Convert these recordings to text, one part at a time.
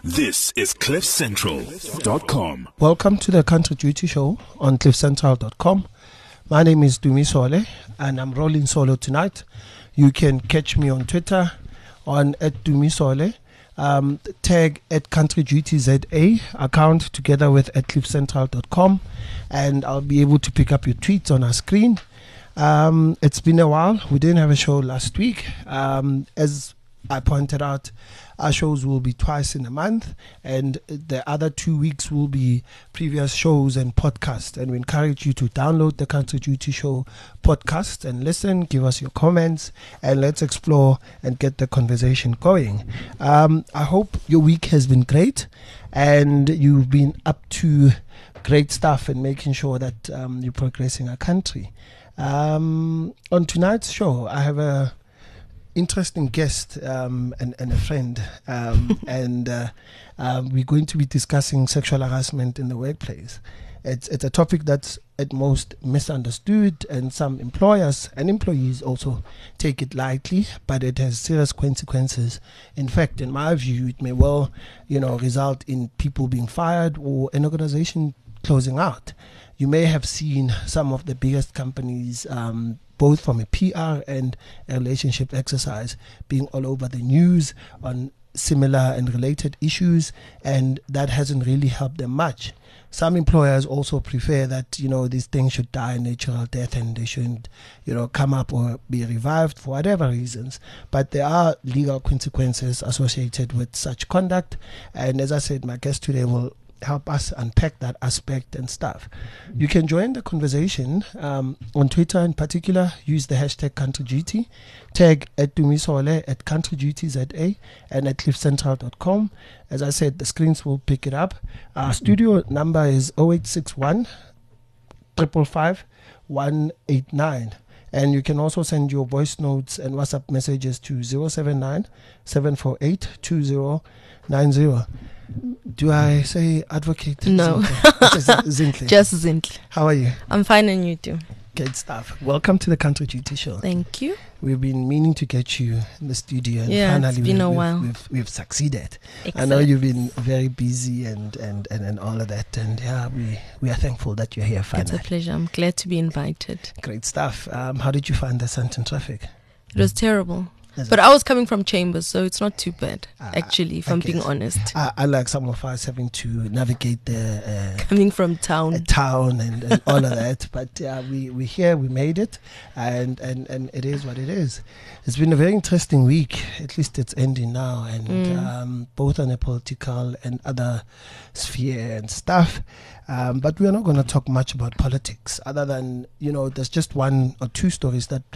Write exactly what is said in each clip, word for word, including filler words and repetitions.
This is cliff central dot com. Welcome to the Country Duty Show on cliff central dot com. My name is Dumisole and I'm rolling solo tonight. You can catch me on Twitter on at Dumisole, um, tag at Country Duty Z A account together with at cliff central dot com, and I'll be able to pick up your tweets on our screen. Um, it's been a while. We didn't have a show last week. Um, as I pointed out, our shows will be twice in a month, and the other two weeks will be previous shows and podcasts. And we encourage you to download the Country Duty Show podcast and listen, give us your comments, and let's explore and get the conversation going. Um, I hope your week has been great and you've been up to great stuff and making sure that um, you're progressing our country. Um, on tonight's show, I have a interesting guest um, and, and a friend, um, and uh, um, we're going to be discussing sexual harassment in the workplace. It's it's a topic that's at most misunderstood, and some employers and employees also take it lightly, but it has serious consequences. In fact, in my view, it may well, you know, result in people being fired or an organization closing out. You may have seen some of the biggest companies, um, both from a P R and a relationship exercise, being all over the news on similar and related issues, and that hasn't really helped them much. Some employers also prefer that, you know, these things should die a natural death and they shouldn't, you know, come up or be revived for whatever reasons. But there are legal consequences associated with such conduct, and as I said, my guest today will help us unpack that aspect and stuff. You can join the conversation um, on Twitter in particular. Use the hashtag CountryGT, tag at Dumisole at CountryGTZA and at cliff central dot com. As I said, the screens will pick it up. Our studio number is oh eight six one, five five five, one eight nine. And you can also send your voice notes and WhatsApp messages to zero seven nine, seven four eight, two zero nine zero. Do I say advocate? No. Zintle. Just Zintle. How are you? I'm fine, and you too? Good stuff. Welcome to the Country Duty Show. Thank you. We've been meaning to get you in the studio, and yeah, finally it's been we've, a we've, while. We've, we've succeeded. Excellent. I know you've been very busy and, and, and, and all of that, and yeah, we, we are thankful that you're here finally. It's a pleasure. I'm glad to be invited. Great stuff. Um, how did you find the Sandton traffic? It was terrible. Is but it? I was coming from Chambers, so it's not too bad, Uh, actually, if I I'm guess. being honest. I, I like some of us having to navigate the uh, Coming from a town. town and, and all of that, but uh, we we here, we made it, and, and and it is what it is. It's been a very interesting week. At least it's ending now, and Mm. um, both on a political and other sphere and stuff. Um, but we are not going to talk much about politics, other than, you know, there's just one or two stories that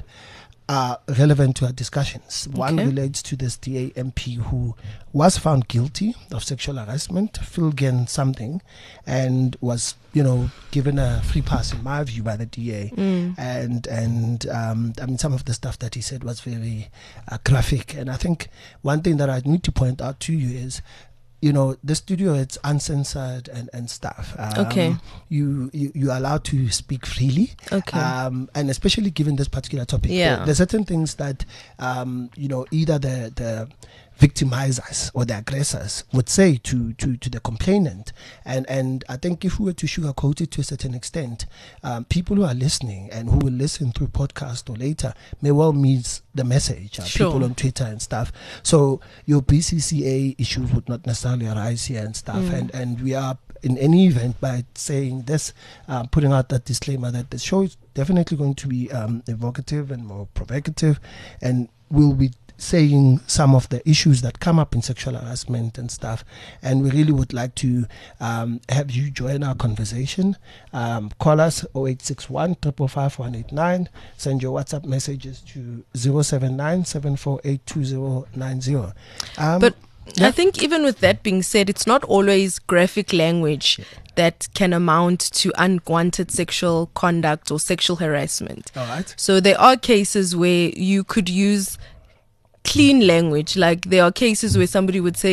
are relevant to our discussions. One Okay. relates to this D A M P who was found guilty of sexual harassment, Philgen something, and was, you know, given a free pass, in my view, by the D A. Mm. And and um, I mean, some of the stuff that he said was very uh, graphic. And I think one thing that I need to point out to you is, you know, the studio, it's uncensored and, and stuff. Um, Okay. You, you, you're allowed to speak freely. Okay. Um, and especially given this particular topic. Yeah. There, there's certain things that, um, you know, either the, the victimizers or the aggressors would say to, to, to the complainant. And, and I think if we were to sugarcoat it to a certain extent, um, people who are listening and who will listen through podcast or later may well miss the message. Uh, Sure. People on Twitter and stuff. So your B C C A issues would not necessarily arise here and stuff. Mm. And, and we are, in any event, by saying this, uh, putting out that disclaimer that the show is definitely going to be um, evocative and more provocative, and we'll be saying some of the issues that come up in sexual harassment and stuff. And we really would like to um, have you join our conversation. Um, call us oh eight six one, five five five, one eight nine. Send your WhatsApp messages to zero seven nine, seven four eight, two zero nine zero. Um, But yeah. I think even with that being said, it's not always graphic language Yeah. that can amount to unwanted sexual conduct or sexual harassment. all right. So there are cases where you could use clean language. Like there are cases where somebody would say,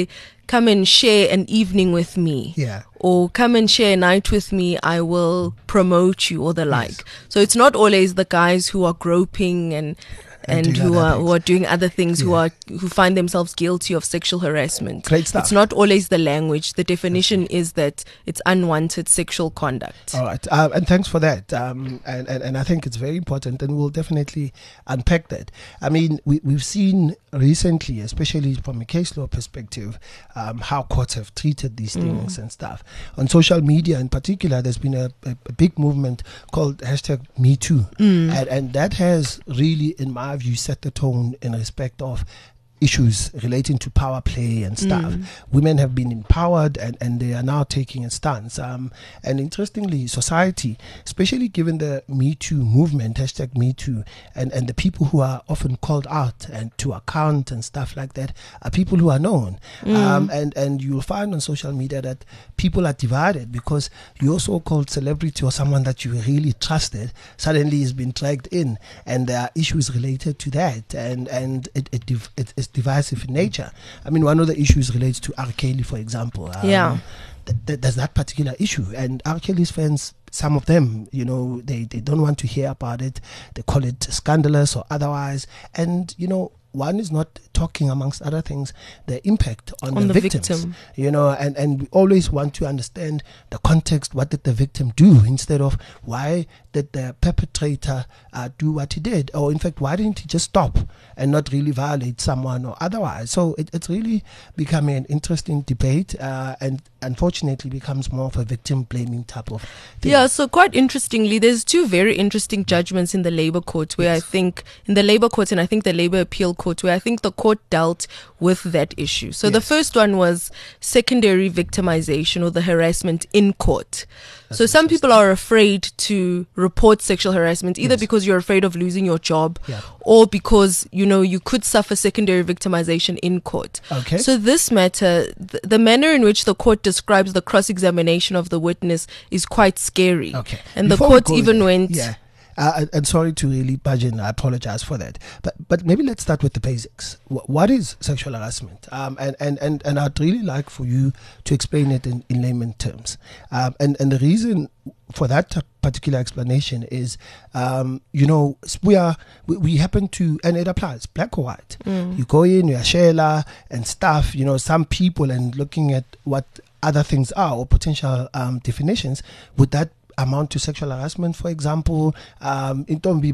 come and share an evening with me. Yeah. Or come and share a night with me, I will promote you, or the like. Yes. So it's not always the guys who are groping and And and, doing who other are things. who are doing other things, who Yeah. are who find themselves guilty of sexual harassment. Great stuff. It's not always the language. The definition is that it's unwanted sexual conduct. All right, uh, and thanks for that. Um, and, and, and I think it's very important, and we'll definitely unpack that. I mean, we, we've seen recently, especially from a case law perspective, um, how courts have treated these things and stuff. On social media in particular, there's been a, a, a big movement called hashtag Me Too. And, and that has really, in my view, set the tone in respect of issues relating to power play and stuff. Mm. Women have been empowered, and, and they are now taking a stance. Um, and interestingly, society, especially given the Me Too movement, hashtag Me Too, and, and the people who are often called out and to account and stuff like that, are people who are known. Mm. Um, and, and you'll find on social media that people are divided because your so-called celebrity or someone that you really trusted suddenly has been dragged in, and there are issues related to that, and, and it, it, div- it is divisive in nature. I mean, one of the issues relates to R. Kelly, for example. Um, yeah. Th- th- there's that particular issue. And R. Kelly's fans, some of them, you know, they, they don't want to hear about it. They call it scandalous or otherwise. And, you know, one is not talking, amongst other things, the impact on, on the, the victims, victim. you know, and, and we always want to understand the context. What did the victim do, instead of why did the perpetrator uh, do what he did? Or in fact, why didn't he just stop and not really violate someone or otherwise? So it, it's really becoming an interesting debate, uh, and unfortunately becomes more of a victim blaming type of thing. Yeah, so quite interestingly, there's two very interesting judgments in the Labour Court where yes. I think, in the Labour Court and I think the Labour Appeal Court, where I think the court dealt with that issue. So yes. the first one was secondary victimization, or the harassment in court. That's so some people are afraid to report sexual harassment, either yes. because you're afraid of losing your job, yeah. or because, you know, you could suffer secondary victimization in court. Okay. So this matter, th- the manner in which the court describes the cross-examination of the witness is quite scary. Okay. And Before the court we go even there, went... Yeah. Uh, and sorry to really budge in, I apologize for that. But but maybe let's start with the basics. W- what is sexual harassment? Um, and, and, and, and I'd really like for you to explain it in, in layman terms. Um, and, and the reason for that particular explanation is, um, you know, we are we, we happen to, and it applies, black or white. Mm. You go in, you are Sheila and stuff, you know, some people, and looking at what other things are or potential um, definitions, would that amount to sexual harassment, for example? Um, you know,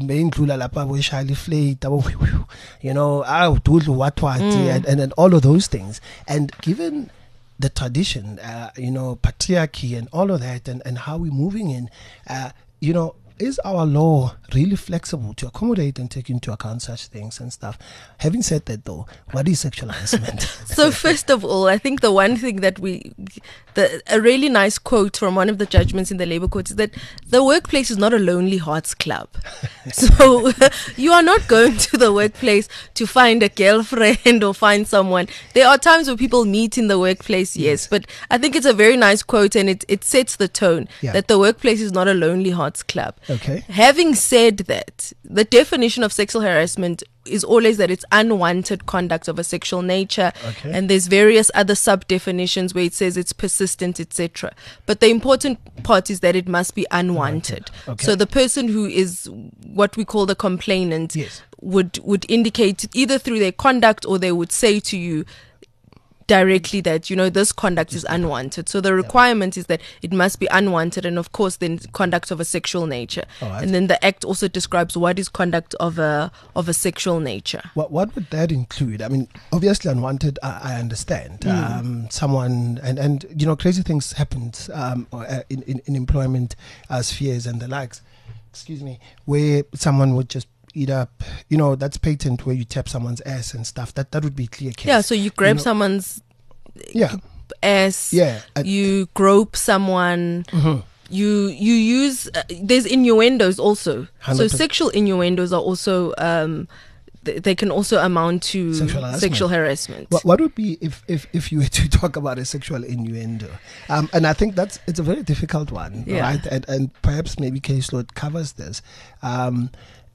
ah, what what, and, and and all of those things. And given the tradition, uh, you know, patriarchy and all of that, and, and how we're moving in, uh, you know, is our law really flexible to accommodate and take into account such things and stuff? Having said that, though, what is sexual harassment? So first of all, I think the one thing that we, the, a really nice quote from one of the judgments in the Labour Court is that the workplace is not a lonely hearts club. So you are not going to the workplace to find a girlfriend or find someone. There are times where people meet in the workplace, yes, yes. but I think it's a very nice quote, and it, it sets the tone yeah. that the workplace is not a lonely hearts club. Okay. Having said that, the definition of sexual harassment is always that it's unwanted conduct of a sexual nature, okay. and there's various other sub definitions where it says it's persistent, et cetera. But the important part is that it must be unwanted. Okay. So the person who is what we call the complainant yes. would would indicate either through their conduct, or they would say to you directly that, you know, this conduct is unwanted. So the requirement is that it must be unwanted, and of course then conduct of a sexual nature. Right. And then the act also describes what is conduct of a of a sexual nature. What what would that include? I mean, obviously unwanted, I, I understand. Mm. Um, someone, and, and you know, crazy things happened um, in, in, in employment uh, spheres and the likes, excuse me, where someone would just eat up, you know, that's patent, where you tap someone's ass and stuff. That that would be clear case. Yeah, so you grab you know, someone's yeah. ass, yeah, uh, you grope someone, mm-hmm. you you use, uh, there's innuendos also. one hundred percent. So sexual innuendos are also, um, th- they can also amount to sexual harassment. Sexual harassment. What, what would be if, if, if you were to talk about a sexual innuendo? Um, and I think that's, it's a very difficult one, yeah. right? And, and perhaps maybe case law covers this. Um,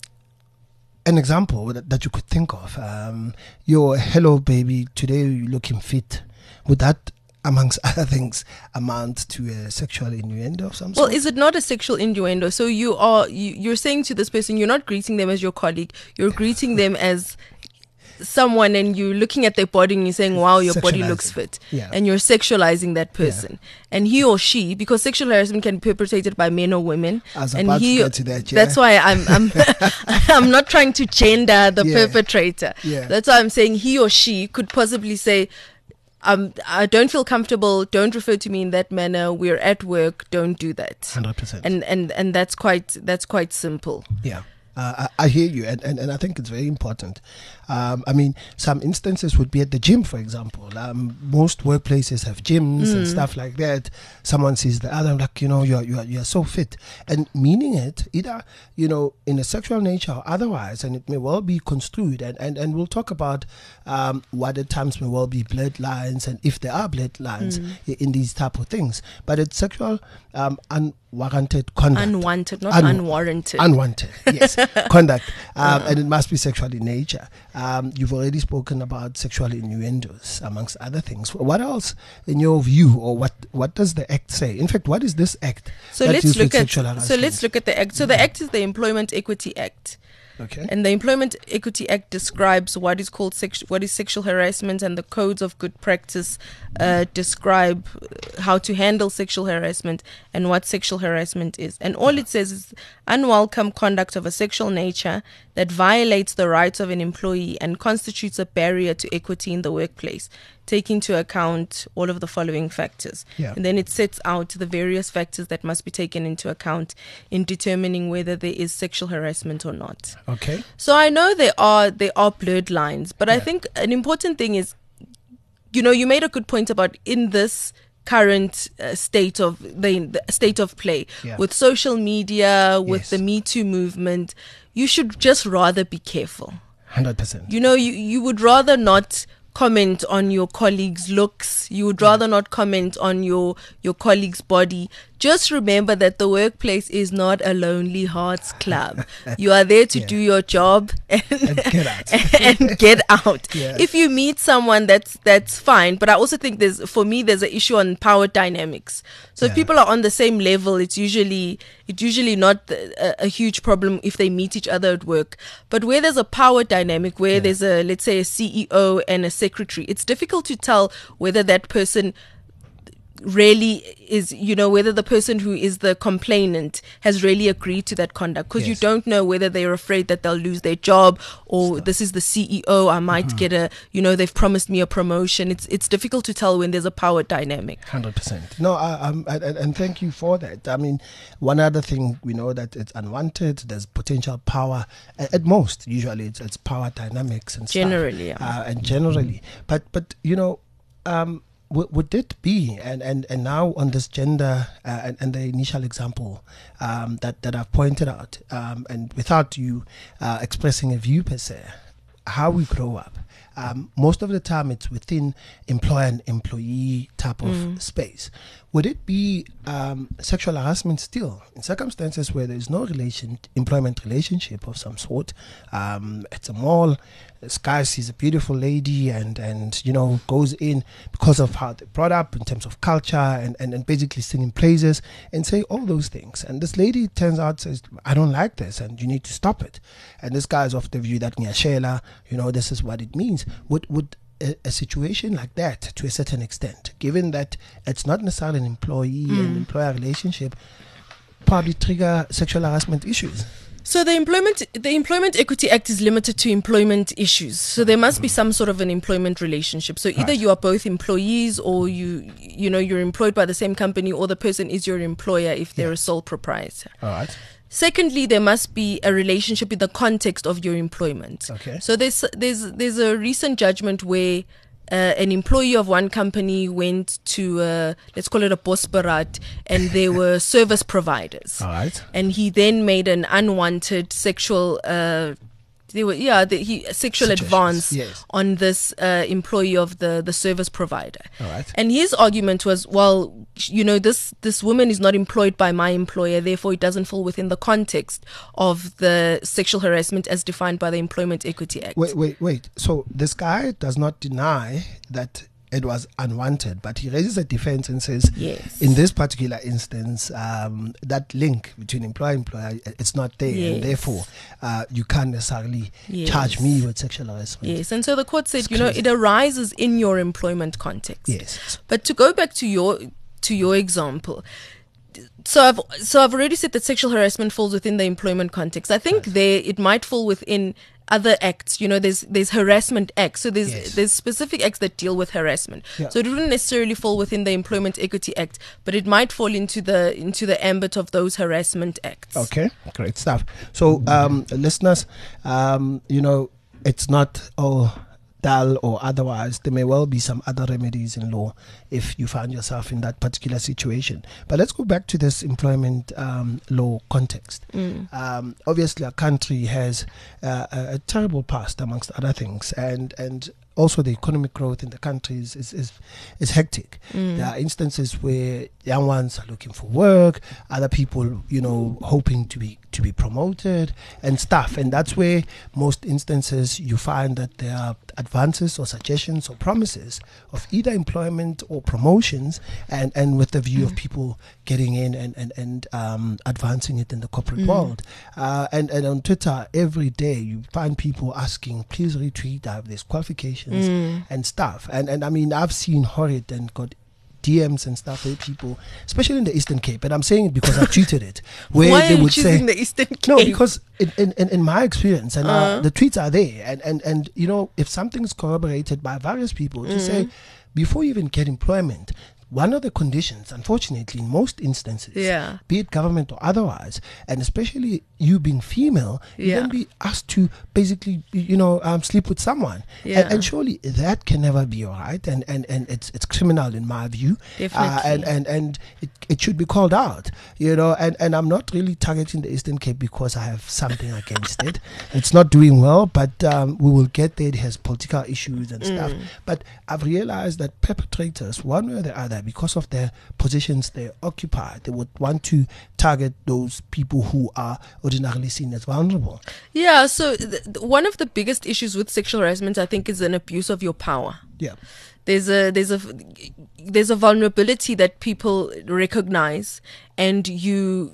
An example that, that you could think of, um, your hello baby, today you're looking fit. would that, amongst other things, amount to a sexual innuendo of some Well, sort? is it not a sexual innuendo? So you are you, you're saying to this person, you're not greeting them as your colleague. You're greeting them as someone, and you're looking at their body and you're saying, wow, your body looks Sexualizing. fit. Yeah. And you're sexualizing that person. And he or she, because sexual harassment can be perpetrated by men or women. I was and about he, to get to that, yeah. That's why I'm I'm I'm not trying to gender the Yeah. perpetrator. Yeah. That's why I'm saying he or she could possibly say, um, I don't feel comfortable, don't refer to me in that manner, we're at work, don't do that. one hundred percent. And and and that's quite that's quite simple. Yeah. Uh, I, I hear you, and, and, and I think it's very important. Um, I mean, some instances would be at the gym, for example. Um, most workplaces have gyms Mm. and stuff like that. Someone sees the other, like, you know, you're, you're, you're so fit. And meaning it, either, you know, in a sexual nature or otherwise, and it may well be construed. And, and, and we'll talk about um, what at times may well be bloodlines, and if there are bloodlines Mm. i- in these type of things. But it's sexual um, unwarranted conduct. Unwanted, not Un- unwarranted. Unwanted, yes, conduct, um, and it must be sexual in nature. Um, you've already spoken about sexual innuendos, amongst other things. What else, in your view, or what, what does the Act say? In fact, what is this Act? So that let's deals with look at sexual so harassment? let's look at the act. So the act is the Employment Equity Act. Okay. And the Employment Equity Act describes what is called sex- what is sexual harassment, and the codes of good practice uh, describe how to handle sexual harassment and what sexual harassment is. And all it says is unwelcome conduct of a sexual nature that violates the rights of an employee and constitutes a barrier to equity in the workplace, taking into account all of the following factors. Yeah. And then it sets out the various factors that must be taken into account in determining whether there is sexual harassment or not. Okay. So I know there are there are blurred lines, but I Yeah. think an important thing is, you know, you made a good point about in this current uh, state of the, the state of play Yeah. with social media, with Yes. the Me Too movement, you should just rather be careful. one hundred percent. You know, you, you would rather not comment on your colleague's looks. You would rather not comment on your your colleague's body. Just remember that the workplace is not a lonely hearts club. You are there to Yeah. do your job and, And get out. and get out. Yeah. If you meet someone, that's that's fine. But I also think there's for me there's an issue on power dynamics. So if Yeah. people are on the same level, it's usually it's usually not a, a huge problem if they meet each other at work. But where there's a power dynamic, where Yeah. there's a let's say a C E O and a secretary, it's difficult to tell whether that person really is, you know, whether the person who is the complainant has really agreed to that conduct, because you Yes. don't know whether they're afraid that they'll lose their job, or this is the C E O, I might get a, you know, they've promised me a promotion. It's it's difficult to tell when there's a power dynamic. one hundred percent. No, I, I'm, I, and and thank you for that. I mean, one other thing, we know that it's unwanted, there's potential power, at, at most, usually it's, it's power dynamics and stuff. Generally, yeah. Uh, and generally. But, but you know, um, w- would it be, and, and, and now on this gender uh, and, and the initial example um, that, that I've pointed out, um, and without you uh, expressing a view per se, how we grow up, um, most of the time it's within employer and employee type of Mm. space. Would it be um, sexual harassment still in circumstances where there is no relation, employment relationship of some sort? Um, it's a mall. This guy sees a beautiful lady and, and you know, goes in because of how they brought up in terms of culture and, and, and basically singing praises and say all those things. And this lady turns out says, I don't like this and you need to stop it. And this guy is of the view that Nyashela, you know, this is what it means. Would would a, a situation like that, to a certain extent, given that it's not necessarily an employee and employer relationship, probably trigger sexual harassment issues? So the employment the Employment Equity Act is limited to employment issues. So there must be some sort of an employment relationship. So either Right. you are both employees, or you you know you're employed by the same company, or the person is your employer if they're Yeah. a sole proprietor. All right. Secondly, there must be a relationship in the context of your employment. Okay. So there's there's there's a recent judgment where uh, an employee of one company went to uh, let's call it a bosbarat, and they were service providers. All right. And he then made an unwanted sexual uh they were yeah the, he sexual Suggestions, advance yes. on this uh, employee of the the service provider. All right. And his argument was, well, you know, this this woman is not employed by my employer, therefore it doesn't fall within the context of the sexual harassment as defined by the Employment Equity Act. Wait, wait, wait. So this guy does not deny that it was unwanted, but he raises a defense and says, yes, in this particular instance, um, that link between employer and employer, it's not there, yes, and therefore uh, you can't necessarily yes, charge me with sexual harassment. Yes, and so the court said, It's you know, crazy. it arises in your employment context. Yes. But to go back to your to your example, so I've so I've already said that sexual harassment falls within the employment context. I think Right. there it might fall within other acts. You know, there's there's harassment acts. So there's Yes. there's specific acts that deal with harassment. Yeah. So it wouldn't necessarily fall within the Employment Equity Act, but it might fall into the into the ambit of those harassment acts. Okay, great stuff. So, um, listeners, um, you know, it's not all dull or otherwise. There may well be some other remedies in law if you find yourself in that particular situation. But let's go back to this employment um, law context. Mm. Um, obviously, our country has uh, a, a terrible past, amongst other things, and and. Also, the economic growth in the country is is, is, is hectic. Mm. There are instances where young ones are looking for work, other people, you know, hoping to be to be promoted and stuff. And that's where most instances you find that there are advances or suggestions or promises of either employment or promotions, and, and with the view Mm. of people getting in and and, and um, advancing it in the corporate Mm. world. Uh, and, and on Twitter, every day you find people asking, please retweet, I have these qualifications Mm. and stuff. And and I mean, I've seen horrid and got D Ms and stuff where people, especially in the Eastern Cape, and I'm saying it because I tweeted it, where Why they are you would choosing say, the Eastern Cape? no, because in, in, in, in my experience, and uh, Uh. the tweets are there, and, and, and you know, if something's corroborated by various people, to Mm. say, before you even get employment, one of the conditions, unfortunately, in most instances, Yeah. be it government or otherwise, and especially you being female, you Yeah. then be asked to basically, you know, um, sleep with someone. Yeah. And, and surely that can never be all right. And, and, and it's it's criminal in my view. Definitely. Uh, and and, and it, it should be called out, you know. And, and I'm not really targeting the Eastern Cape because I have something against it. It's not doing well, but um, we will get there. It has political issues and stuff. Mm. But I've realized that perpetrators, one way or the other, because of their positions they occupy, they would want to target those people who are ordinarily seen as vulnerable. Yeah, so th- th- one of the biggest issues with sexual harassment, I think, is an abuse of your power. Yeah. There's a there's a there's a vulnerability that people recognize, and you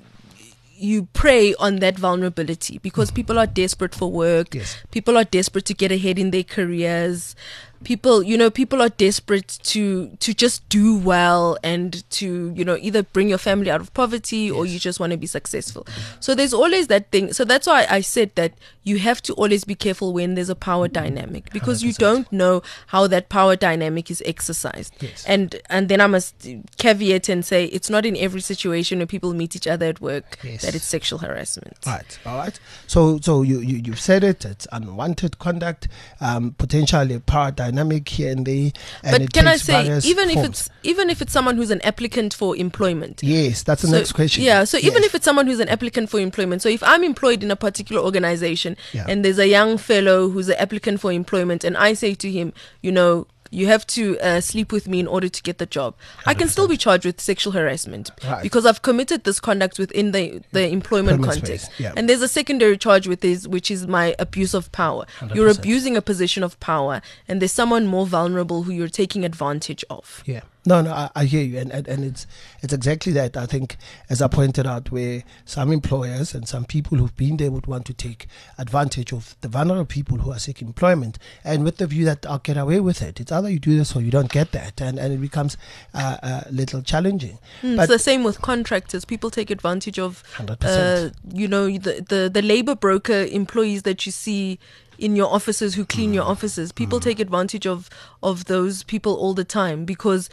you prey on that vulnerability because people are desperate for work. Yes. People are desperate to get ahead in their careers. People, you know, people are desperate to to just do well and to, you know, either bring your family out of poverty or Yes. you just want to be successful. So there's always that thing. So that's why I said that you have to always be careful when there's a power dynamic, because you one hundred don't percent. know how that power dynamic is exercised. Yes. And and then I must caveat and say it's not in every situation where people meet each other at work Yes. that it's sexual harassment. Right. All right. So, so you, you you've said it. It's unwanted conduct, um, potentially power dynamic here and there. And But it can I takes say, various even if forms. it's even if it's someone who's an applicant for employment, Yes, that's the so- next question. Yeah, so even Yes. if it's someone who's an applicant for employment, so if I'm employed in a particular organization Yeah. and there's a young fellow who's an applicant for employment, and I say to him, you know, you have to uh, sleep with me in order to get the job, I can still be charged with sexual harassment Right. because I've committed this conduct within the, the employment Employment context. space, yeah. And there's a secondary charge with this, which is my abuse of power. one hundred You're percent. abusing a position of power, and there's someone more vulnerable who you're taking advantage of. Yeah. No, no, I, I hear you, and, and and it's it's exactly that. I think, as I pointed out, where some employers and some people who've been there would want to take advantage of the vulnerable people who are seeking employment, and with the view that I'll get away with it. It's either you do this or you don't get that, and and it becomes uh, a little challenging. Mm, But- it's the same with contractors. People take advantage of, one hundred uh, percent. you know, the, the, the labor broker employees that you see in your offices who clean Mm. your offices. People take advantage of, of those people all the time because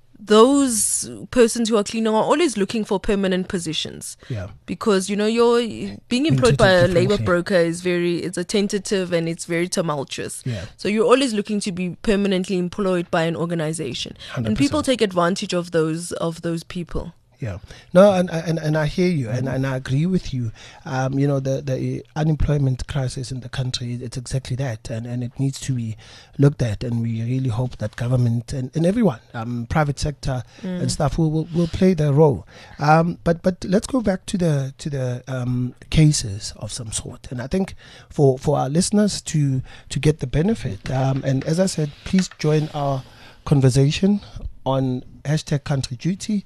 those persons who are cleaning are always looking for permanent positions. Yeah. Because, you know, you're being employed treated by a labor differently. broker is very, it's a tentative and it's very tumultuous. Yeah. So you're always looking to be permanently employed by an organization. one hundred And people percent. take advantage of those of those people. Yeah, no, and and, and I hear you, and, and I agree with you. Um, you know, the, the unemployment crisis in the country, it's exactly that, and, and it needs to be looked at, and we really hope that government and, and everyone, um, private sector Mm. and stuff will, will, will play their role. Um, but but let's go back to the to the um, cases of some sort, and I think for, for our listeners to to get the benefit, um, and as I said, please join our conversation on hashtag Country Duty.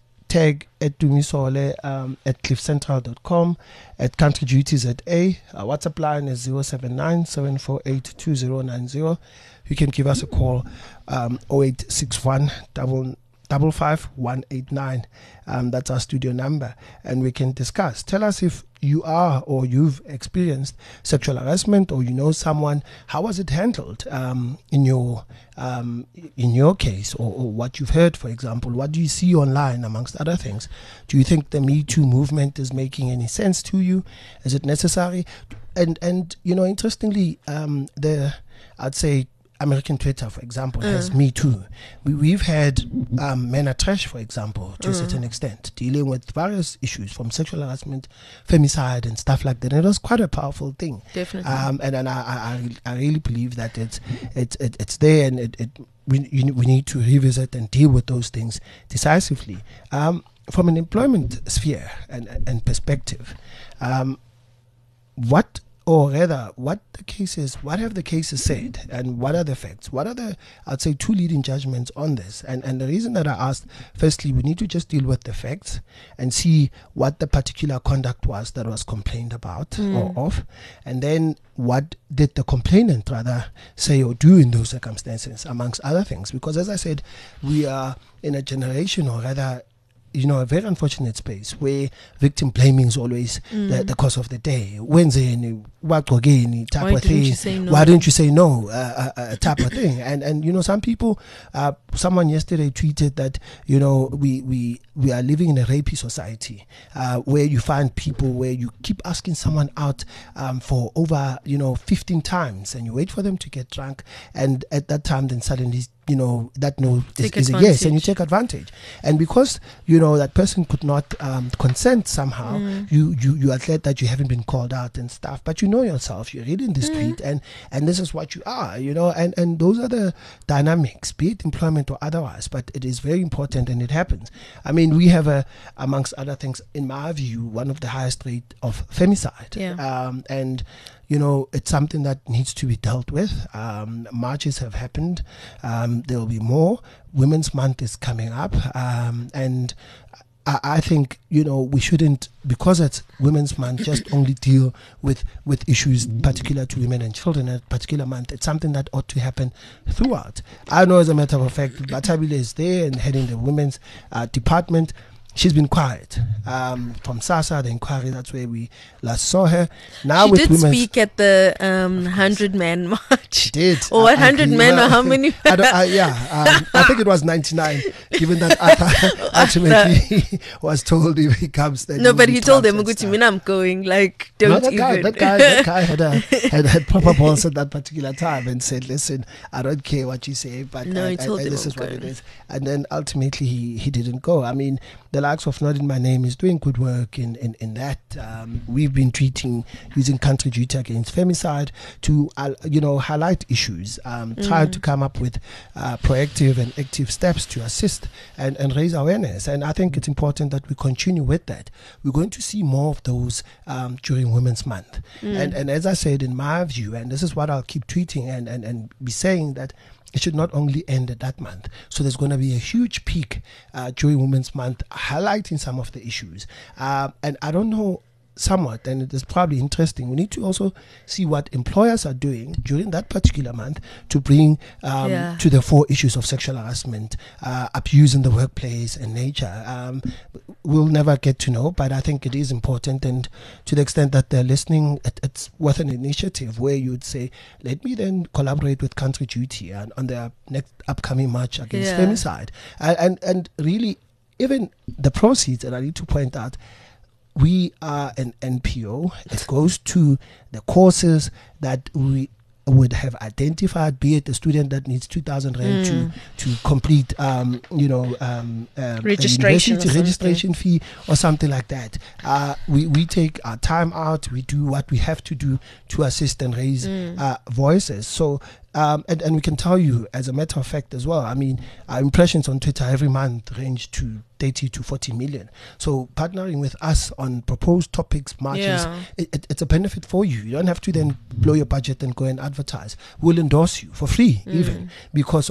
Tag at Dumisole um, at cliff central dot com, at Country Duties at A. Our WhatsApp line is zero seven nine, seven four eight, two zero nine zero. You can give us a call, um, oh eight six one, double double five one eight nine. Um, that's our studio number, and we can discuss. Tell us if you are or you've experienced sexual harassment, or you know someone. How was it handled um, in your um, in your case, or, or what you've heard, for example? What do you see online, amongst other things? Do you think the Me Too movement is making any sense to you? Is it necessary? And and you know, interestingly, um, the I'd say. American Twitter, for example, mm. has Me Too. We, we've had um, Men Are Trash, for example, to mm. a certain extent, dealing with various issues from sexual harassment, femicide, and stuff like that. And it was quite a powerful thing. Definitely. Um, and and I, I, I really believe that it's it's it, it's there, and it, it we you, we need to revisit and deal with those things decisively. Um, from an employment sphere and and perspective, um, what. Or rather, what the cases, what have the cases said, and what are the facts? What are the, I'd say, two leading judgments on this? And and the reason that I asked, firstly, we need to just deal with the facts and see what the particular conduct was that was complained about mm. or of, and then what did the complainant rather say or do in those circumstances, amongst other things. Because as I said, we are in a generation, or rather, you know, a very unfortunate space where victim blaming is always mm. the, the cause of the day. Wednesday, what again? Type Why of didn't thing. you say no? Why didn't you say no? Uh, uh, uh, type of thing. And and you know, some people. Uh, someone yesterday tweeted that you know we we we are living in a rapey society uh, where you find people where you keep asking someone out um, for over you know fifteen times, and you wait for them to get drunk, and at that time, then suddenly. You know that no is, is a yes, and you take advantage, and because you know that person could not um, consent somehow, mm. you you you are glad that you haven't been called out and stuff. But you know yourself, you're really in the mm. street, and and this is what you are, you know, and and those are the dynamics, be it employment or otherwise. But it is very important, and it happens. I mean, we have a, amongst other things, in my view, one of the highest rate of femicide, yeah. um, and. You know, it's something that needs to be dealt with. Um, marches have happened. Um, there will be more. Women's Month is coming up. Um, and I, I think, you know, we shouldn't, because it's Women's Month, just only deal with, with issues particular to women and children at a particular month. It's something that ought to happen throughout. I know, as a matter of fact, Batabile is there and heading the women's uh, department. She's been quiet um, from SASA, the inquiry. That's where we last saw her. Now she with did speak at the um, hundred man march. She did. Or what hundred men or how many? I don't, I, yeah, um, I think it was ninety-nine. Given that Arthur ultimately was told if he comes, then no, but he told them, "Gutimina, I'm going." Like, don't no, that even. Guy, that guy, that guy had, a, had had proper balls at that particular time and said, "Listen, I don't care what you say, but no, I, he told I, I, them this is go. what it is." And then ultimately, he, he didn't go. I mean, the likes of Not in My Name is doing good work in, in, in that. Um, we've been treating, using Country Duty against femicide to, uh, you know, highlight issues, um, mm. try to come up with uh, proactive and active steps to assist and, and raise awareness. And I think it's important that we continue with that. We're going to see more of those um, during Women's Month. Mm. And, and as I said, in my view, and this is what I'll keep tweeting and, and, and be saying, that it should not only end at that month. So there's going to be a huge peak uh, during Women's Month, highlighting some of the issues. Uh, and I don't know, somewhat, and it is probably interesting, we need to also see what employers are doing during that particular month to bring um, yeah. to the four issues of sexual harassment, uh, abuse in the workplace, and nature. Um, we'll never get to know, but I think it is important, and to the extent that they're listening, it, it's worth an initiative where you'd say, let me then collaborate with Country Duty and on their next upcoming march against yeah. femicide. And, and, and really, even the proceeds, and I need to point out, we are an N P O. It goes to the courses that we would have identified, be it a student that needs two thousand rand mm. to, to complete, um, you know, um, um, registration, a registration fee or something like that. Uh, we, we take our time out, we do what we have to do to assist and raise mm. uh, voices. So, Um, and, and we can tell you, as a matter of fact, as well, I mean, our impressions on Twitter every month range to thirty to forty million. So partnering with us on proposed topics, marches, yeah. it, it, it's a benefit for you. You don't have to then blow your budget and go and advertise. We'll endorse you for free, mm. even, because of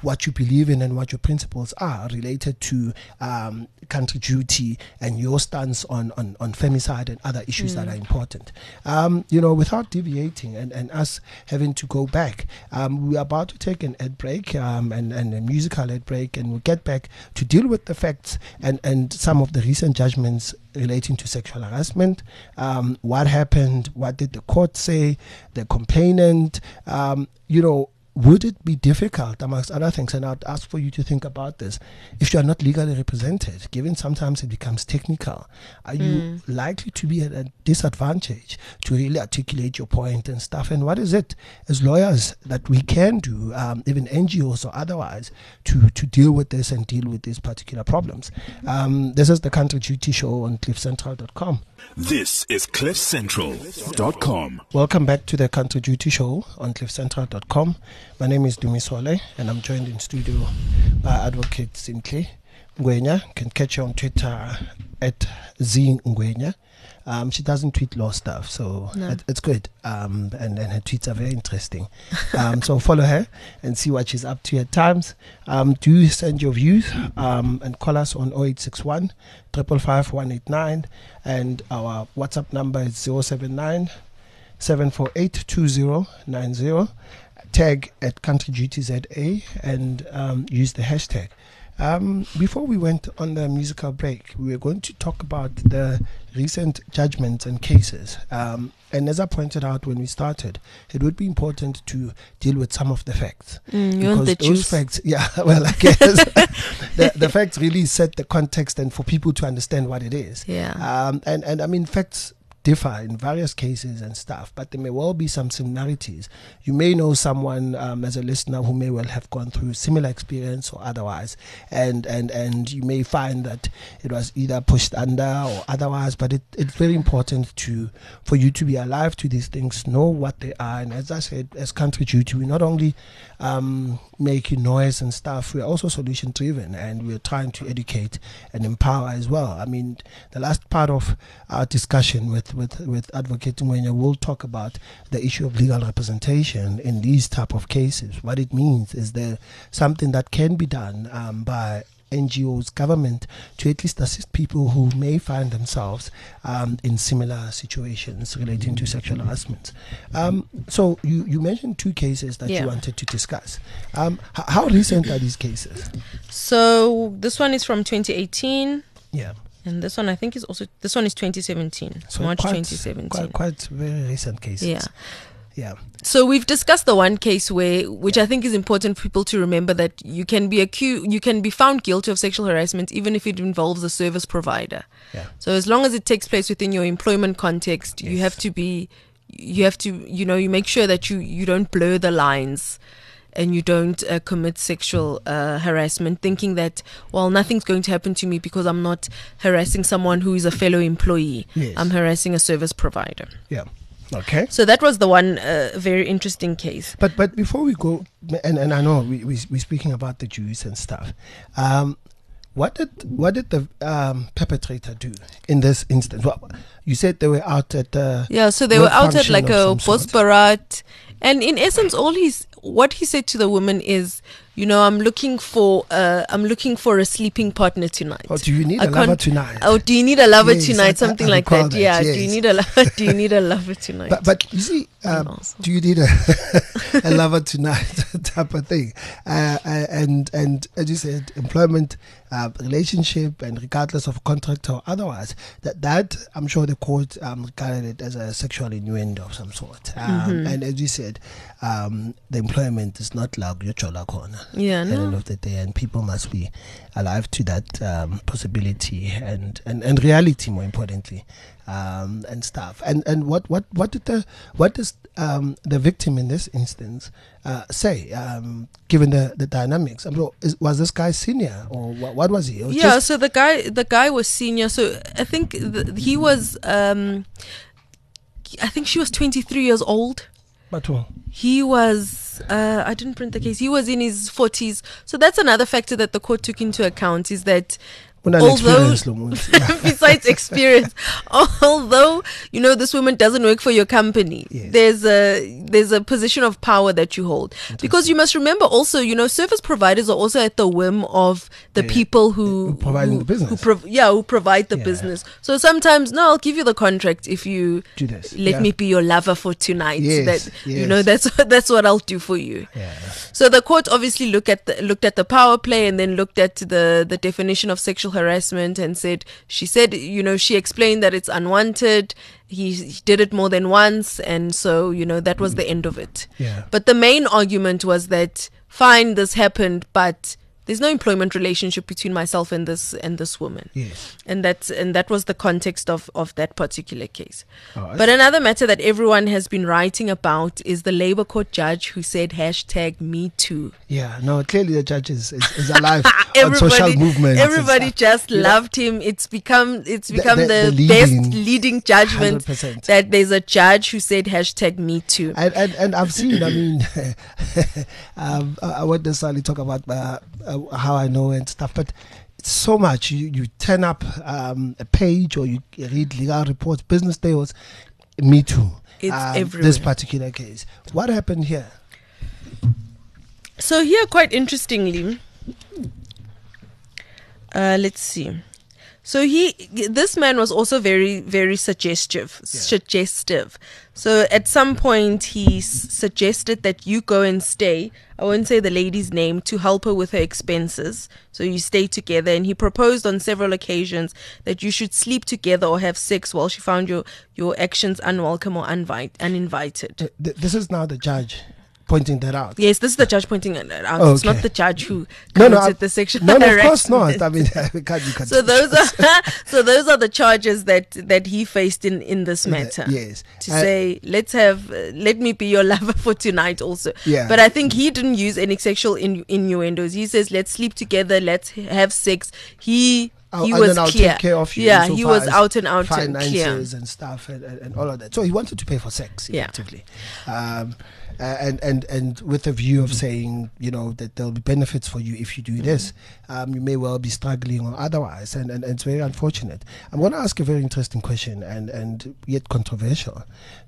what you believe in and what your principles are related to um, country duty and your stance on, on, on femicide and other issues mm. that are important. Um, you know, without deviating and, and us having to go back, um, we're about to take an ad break um, and, and a musical ad break, and we'll get back to deal with the facts and, and some of the recent judgments relating to sexual harassment. Um, what happened? What did the court say? The complainant, um, you know, would it be difficult, amongst other things, and I'd ask for you to think about this, if you are not legally represented, given sometimes it becomes technical, are you mm. likely to be at a disadvantage to really articulate your point and stuff? And what is it as lawyers that we can do, um, even N G Os or otherwise, to, to deal with this and deal with these particular problems? Um, this is the Country Duty Show on cliff central dot com. This is cliff central dot com. Welcome back to the Country Duty Show on cliff central dot com. My name is Dumisole, and I'm joined in studio by Advocate Cynthia Ngwenya. You can catch her on Twitter at Z Ngwenya. Um, she doesn't tweet law stuff, so no. it, it's good. Um, and, and her tweets are very interesting. Um, so follow her and see what she's up to at times. Um, do send your views um, and call us on oh eight six one, five five five, one eight nine. And our WhatsApp number is zero seven nine, seven four eight, two zero nine zero. Tag at Country Duty Z A and um, use the hashtag. Um, before we went on the musical break, we were going to talk about the recent judgments and cases. Um, and as I pointed out when we started, it would be important to deal with some of the facts. Mm, you want the those juice. facts, yeah, well, I guess the, the facts really set the context and for people to understand what it is. Yeah. Um, and, and I mean, facts differ in various cases and stuff, but there may well be some similarities. You may know someone um, as a listener who may well have gone through similar experience or otherwise, and and and you may find that it was either pushed under or otherwise, but it, it's very important to for you to be alive to these things, know what they are. And as I said, as Country Duty, we not only um, make noise and stuff, we're also solution driven, and we're trying to educate and empower as well. I mean, the last part of our discussion with with with Advocate Ngwenya, we'll talk about the issue of legal representation in these type of cases. What it means is there something that can be done um, by N G Os, government, to at least assist people who may find themselves um, in similar situations relating to sexual harassment. Um, so you, you mentioned two cases that yeah. you wanted to discuss. Um, h- how recent are these cases? So this one is from twenty eighteen. Yeah. And this one, I think, is also, this one is twenty seventeen, So March quite, twenty seventeen. Quite, quite very recent cases. Yeah. Yeah. So we've discussed the one case where, which I think is important for people to remember, that you can be accused, you can be found guilty of sexual harassment even if it involves a service provider. Yeah. So as long as it takes place within your employment context, Yes. you have to be, you have to, you know, you make sure that you, you don't blur the lines and you don't uh, commit sexual uh, harassment thinking that, well, nothing's going to happen to me because I'm not harassing someone who is a fellow employee. Yes. I'm harassing a service provider. Yeah. Okay. So that was the one uh, very interesting case. But but before we go, and, and I know we, we we're speaking about the Jews and stuff. Um, what did what did the um, perpetrator do in this instance? Well, you said they were out at uh, yeah, so they were out at like a Bosbarat, and in essence, all he's what he said to the woman is, you know, I'm looking for uh, I'm looking for a sleeping partner tonight. Or do you need I a lover tonight? Oh, do you need a lover Yes, tonight? I- Something I like recall that. that, Yeah. yes. Do you need a lo- Do you need a lover tonight? But but you see, um, Awesome. do you need a, a lover tonight type of thing? Uh, uh, and and as you said, employment, uh, relationship, and regardless of contract or otherwise, that that I'm sure the court um, regarded it as a sexual innuendo of some sort. Um, Mm-hmm. And as you said, um, the employment is not like your chola corner. Yeah, At the end no. of the day, and people must be alive to that um, possibility and, and, and reality, more importantly, um, and stuff. And and what, what, what did the what does um, the victim in this instance uh, say, um, given the, the dynamics? I mean, is, was this guy senior or what, what was he? It was Yeah. just- So the guy the guy was senior. So I think the, he was. Um, I think she was twenty-three years old. but well, He was, uh, I didn't print the case, he was in his forties. So that's another factor that the court took into account, is that although experience, lo muntu. Yeah. besides experience, although you know this woman doesn't work for your company, Yes. there's a there's a position of power that you hold, because you must remember also, you know, service providers are also at the whim of the Yeah. people who Who providing the business. who prov- yeah, who provide the Yeah. business. So sometimes, no, I'll give you the contract if you Do this. let Yeah. me be your lover for tonight. Yes, That you yes. know, that's that's what I'll do for you. Yeah. So the court obviously looked at the, looked at the power play, and then looked at the the definition of sexual harassment, and said she said you know she explained that it's unwanted. He, he did it more than once, and so you know that was the end of it. Yeah. But the main argument was that fine, this happened, but there's no employment relationship between myself and this and this woman. Yes. And that's and that was the context of, of that particular case. Oh, I But another matter that everyone has been writing about is the Labour Court judge who said hashtag Me Too. Yeah, no, clearly the judge is, is, is alive on Everybody, social movements. and everybody stuff. just You know, loved him. It's become it's The- become the- the, the best leading leading judgment one hundred percent. that there's a judge who said hashtag Me Too. And, and and I've seen. I mean, um, I I won't necessarily talk about uh, uh, how I know and stuff, but it's so much. You you turn up um, a page, or you read legal reports, business deals. Me Too. It's um, everywhere. This particular case. What happened here? So here, quite interestingly, uh, let's see. So he, this man was also very, very suggestive. Yeah. Suggestive. So at some point, he s- suggested that you go and stay. I won't say the lady's name, to help her with her expenses. So you stay together. And he proposed on several occasions that you should sleep together or have sex while she found your your actions unwelcome or unvi- uninvited. Th- th- This is now the judge pointing that out. Yes, this is the judge pointing it out. Oh, It's not okay. the judge who No, no, committed I- the sexual No, no, of course harassment. not. I mean, we can't, you can't So those are so those are the charges that that he faced in in this matter. Yes. To Uh, say, let's have, uh, let me be your lover for tonight also. Yeah. But I think he didn't use any sexual in, innuendos. He says, let's sleep together, let's have sex. He Oh, he and was then I'll clear. take care of you. Yeah, insofar he was as out and out and clear. finances and stuff and, and, and all of that. So he wanted to pay for sex, Yeah. effectively. Um, uh, and, and, and with a view of saying, you know, that there'll be benefits for you if you do this. Um, you may well be struggling or otherwise. And, and, and it's very unfortunate. I'm going to ask a very interesting question and, and yet controversial.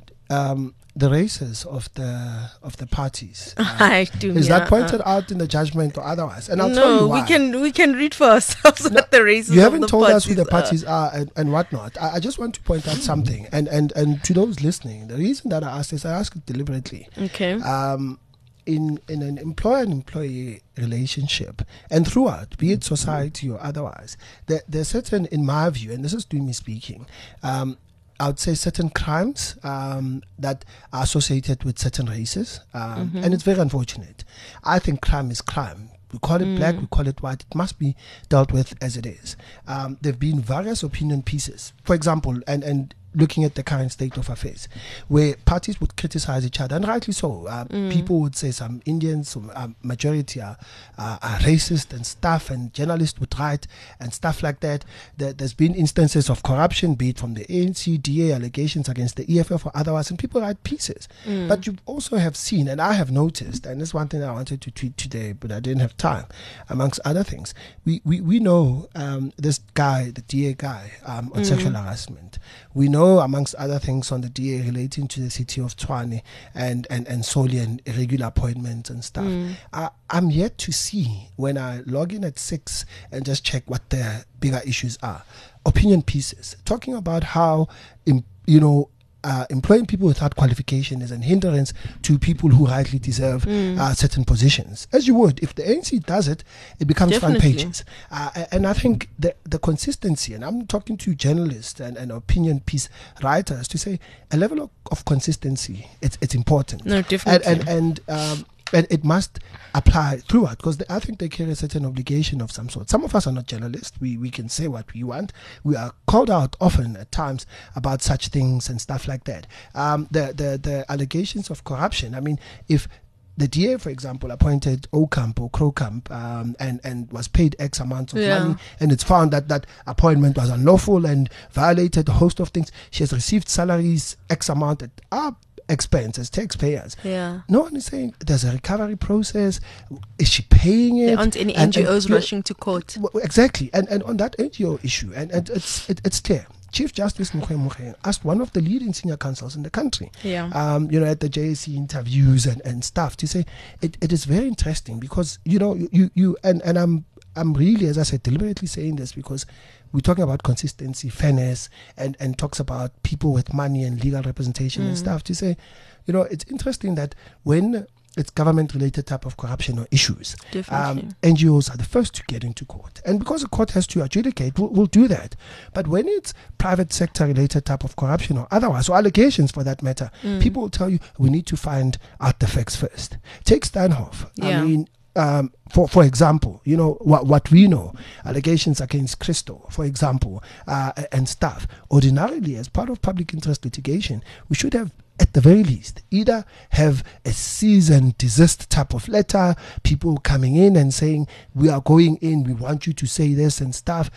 Um, the races of the of the parties. uh, I do. is yeah, that pointed uh, out in the judgment or otherwise? And I'll tell you no, why. we can we can read for ourselves what the races. You of haven't the told us who the parties parties are and, and whatnot. I, I just want to point out something. And, and, and to those listening, the reason that I asked this, I asked it deliberately. are. Okay. Um, in, in an employer and employee relationship, and throughout, be it society or otherwise, there, there's certain, in my view, and this is doing me speaking, um, I would say certain crimes um, that are associated with certain races, um, Mm-hmm. and it's very unfortunate. I think crime is crime. We call it Mm. black, we call it white. It must be dealt with as it is. Um, there have been various opinion pieces, for example, and, and looking at the current state of affairs, where parties would criticize each other, and rightly so. Uh, Mm. People would say some Indians, some, uh, majority are, uh, are racist and stuff, and journalists would write and stuff like that. There, there's been instances of corruption, be it from the A N C, D A, allegations against the E F F or otherwise, and people write pieces. Mm. But you also have seen, and I have noticed, and this is one thing I wanted to tweet today, but I didn't have time, amongst other things. We we, we know um, this guy, the D A guy, um, on Mm. sexual harassment. We know, amongst other things, on the D A relating to the city of Tshwane and, and, and solely and irregular appointments and stuff. Mm. I, I'm yet to see, when I log in at six and just check what the bigger issues are, opinion pieces talking about how, im- you know, Uh, employing people without qualification is a hindrance to people who rightly deserve Mm. uh, certain positions. As you would, if the A N C does it, it becomes front Definitely. pages. Uh, a- and I think the the consistency, and I'm talking to journalists and, and opinion piece writers to say a level of, of consistency, it's it's important. No, And definitely. and and, um, and it must apply throughout, because I think they carry a certain obligation of some sort. Some of us are not journalists. We we can say what we want. We are called out often at times about such things and stuff like that. Um, the the the allegations of corruption. I mean, if the D A, for example, appointed Ocamp or Crocamp um, and, and was paid X amount of Yeah. money, and it's found that that appointment was unlawful and violated a host of things. She has received salaries X amount. At, uh, expense as taxpayers. Yeah. No one is saying there's a recovery process. Is she paying it? There aren't any And- N G Os and, you know, rushing to court. w- Exactly. And and on that N G O issue, and, and it's it, it's clear. Chief Justice Mokgweetsi Mokgeng asked one of the leading senior counsels in the country, Yeah. um, you know, at the J S C interviews and, and stuff, to say it, it is very interesting because, you know, you, you and, and I'm I'm really, as I said, deliberately saying this because we're talking about consistency, fairness, and, and talks about people with money and legal representation Mm. and stuff, to say, you know, it's interesting that when it's government-related type of corruption or issues, Definitely. um, N G Os are the first to get into court. And because the court has to adjudicate, we'll, we'll do that. But when it's private sector-related type of corruption or otherwise, or allegations for that matter, Mm. people will tell you, we need to find out the facts first. Take Steinhoff. Yeah. I mean, um, for for example, you know, what what we know, allegations against Crystal, for example, uh, and stuff. Ordinarily, as part of public interest litigation, we should have, at the very least, either have a cease and desist type of letter, people coming in and saying, we are going in, we want you to say this and stuff.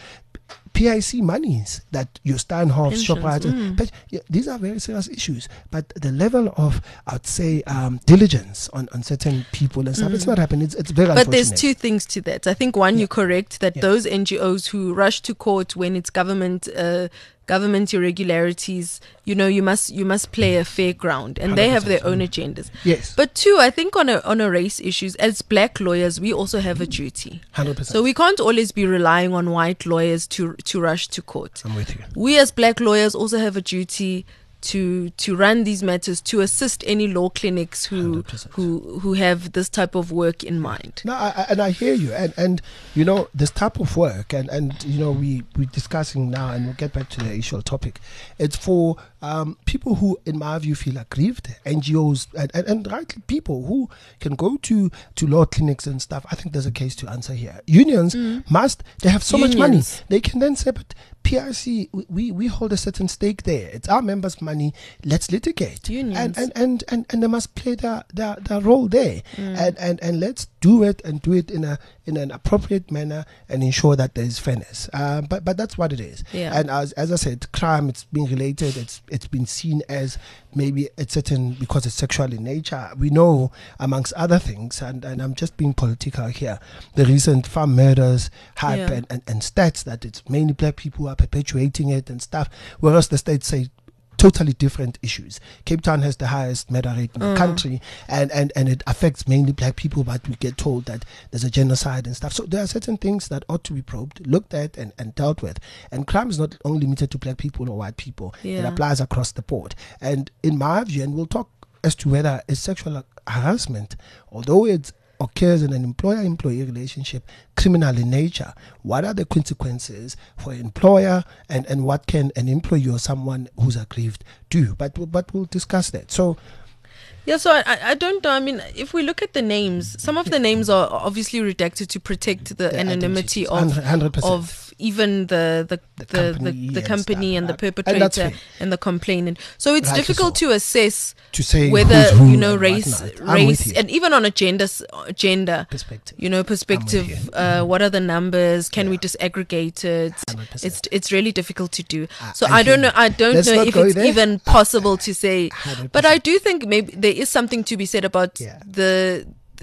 P I C monies that your Steinhoff, Pensions, ShopRite, mm. but yeah, these are very serious issues. But the level of, I'd say, um, diligence on, on certain people and stuff, it's not happening. It's, it's very But unfortunate. there's two things to that. I think one, you're correct that Yeah. those N G Os who rush to court when it's government uh, government irregularities, you know, you must you must play a fair ground, and they have their own agendas. Yes. But two, I think on a on a race issues, as black lawyers, we also have a duty. one hundred percent. So we can't always be relying on white lawyers to to rush to court. I'm with you. We as black lawyers also have a duty to to run these matters, to assist any law clinics who one hundred percent. who who have this type of work in mind. No, I, I, and I hear you, and and you know this type of work, and and you know we we discussing now, and we'll get back to the initial topic. It's for um, people who, in my view, feel aggrieved, N G Os, and, and, and rightly people who can go to to law clinics and stuff. I think there's a case to answer here. Unions must, they have so much money, Unions. they can then say, but P I C, we we hold a certain stake there. It's our members' money. Let's litigate. Unions. And and, and, and and they must play their, their, their role there. And, and and let's do it and do it in a in an appropriate manner and ensure that there is fairness. Uh, but but that's what it is. Yeah. And as as I said, crime, it's been related. It's it's been seen as maybe a certain, because it's sexual in nature. We know, amongst other things, and, and I'm just being political here, the recent farm murders hype Yeah. and, and, and stats that it's mainly black people who are perpetuating it and stuff, whereas the states say totally different issues. Cape Town has the highest murder rate in the country, and, and, and it affects mainly black people, but we get told that there's a genocide and stuff. So there are certain things that ought to be probed, looked at, and, and dealt with. And crime is not only limited to black people or white people. It Yeah. applies across the board. And in my view, and we'll talk as to whether it's sexual harassment, although it occurs in an employer-employee relationship, criminal in nature, what are the consequences for an employer, and, and what can an employee or someone who's aggrieved do? But but we'll discuss that. So Yeah, so I, I- I don't know. I mean, if we look at the names, some of the names are obviously redacted to protect the, The anonymity identities, of one hundred percent. of even the the The the, the, company the and company stuff. and the Uh, and that's perpetrator fair. and the complainant. So it's Rightly difficult so. to assess to say whether who's who you know and race whatnot. I'm with race you. and even on a gender s- gender Perspective. you know perspective. you. Uh, what are the numbers? Can we Yeah. disaggregate it? one hundred percent. It's it's really difficult to do. I- So I I don't hear know. I don't Let's know not if go it's there. even possible to say. one hundred But I percent. do think maybe there is something to be said about Yeah. the.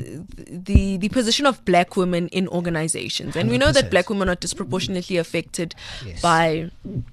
The the position of black women in organizations, and we know that one hundred percent. black women are disproportionately affected Yes. by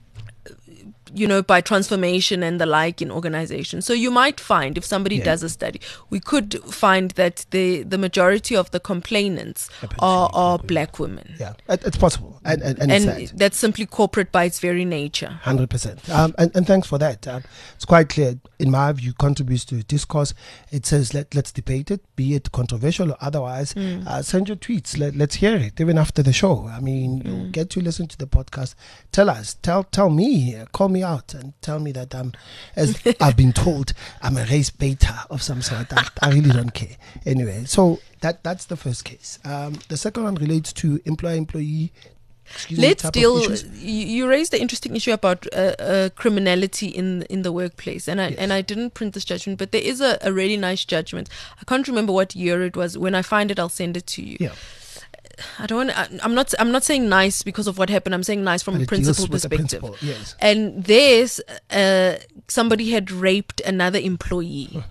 you know by transformation and the like in organizations. So you might find, if somebody Yeah. does a study, we could find that the the majority of the complainants are, are black women, Yeah, it, it's possible, and and, and, and it's sad. that's simply corporate by its very nature. Hundred percent, um, and and thanks for that. Um, it's quite clear, in my view, contributes to discourse. It says let let's debate it, be it controversial or otherwise. Mm. Uh, send your tweets. Let, let's hear it, even after the show. I mean, Mm. you get to listen to the podcast. Tell us, tell tell me, uh, call me out, and tell me that I'm, as I've been told, I'm a race beta of some sort. I, I really don't care. Anyway, so that that's the first case. Um, the second one relates to employer-employee. Excuse me, Let's type of deal. issues. You, you raised the interesting issue about uh, uh, criminality in in the workplace, and I Yes. and I didn't print this judgment, but there is a, a really nice judgment. I can't remember what year it was. When I find it, I'll send it to you. Yeah. I don't. Wanna, I, I'm not. I'm not saying nice because of what happened. I'm saying nice from But a it deals principle with the perspective. principle, yes. And there's uh, somebody had raped another employee.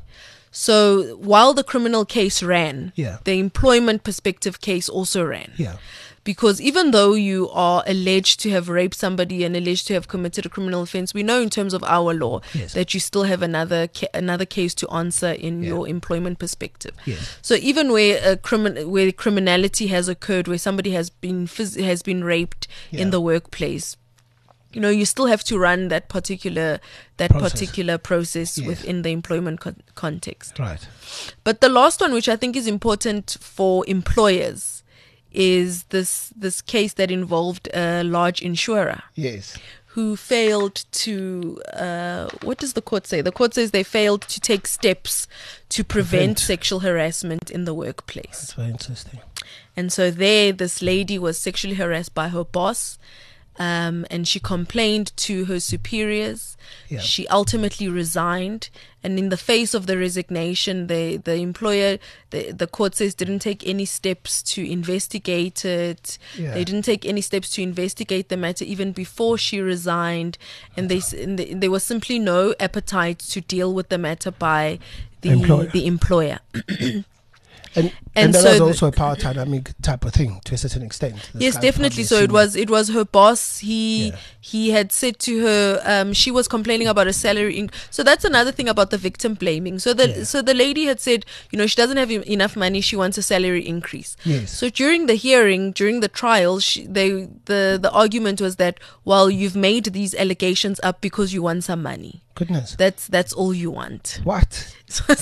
So while the criminal case ran, Yeah. the employment perspective case also ran. Yeah. Because even though you are alleged to have raped somebody and alleged to have committed a criminal offense, we know in terms of our law Yes. that you still have another ca- another case to answer in Yeah. your employment perspective. Yes. So even where a crimin- where criminality has occurred, where somebody has been phys- has been raped Yeah. in the workplace, you know, you still have to run that particular that Process. particular process Yes. within the employment con- context. Right. But the last one, which I think is important for employers, is this this case that involved a large insurer Yes. who failed to, uh, what does the court say? The court says they failed to take steps to prevent, Prevent. sexual harassment in the workplace. That's very interesting. And so there, this lady was sexually harassed by her boss. Um, and she complained to her superiors. Yeah. She ultimately resigned, and in the face of the resignation, the the employer, the the court says, didn't take any steps to investigate it. Yeah. They didn't take any steps to investigate the matter even before she resigned, and they s- and the- there was simply no appetite to deal with the matter by the Employer. the employer. And, And and, that so was the- also a power dynamic type of thing to a certain extent. This Yes, guy definitely. probably So it seen- was it was her boss. He Yeah. he had said to her, um, she was complaining about a salary. Inc- so that's another thing about the victim blaming. So the Yeah. so the lady had said, you know, she doesn't have em- enough money. She wants a salary increase. Yes. So during the hearing, during the trial, she, they the the argument was that, well, you've made these allegations up because you want some money. Goodness. That's that's all you want. What?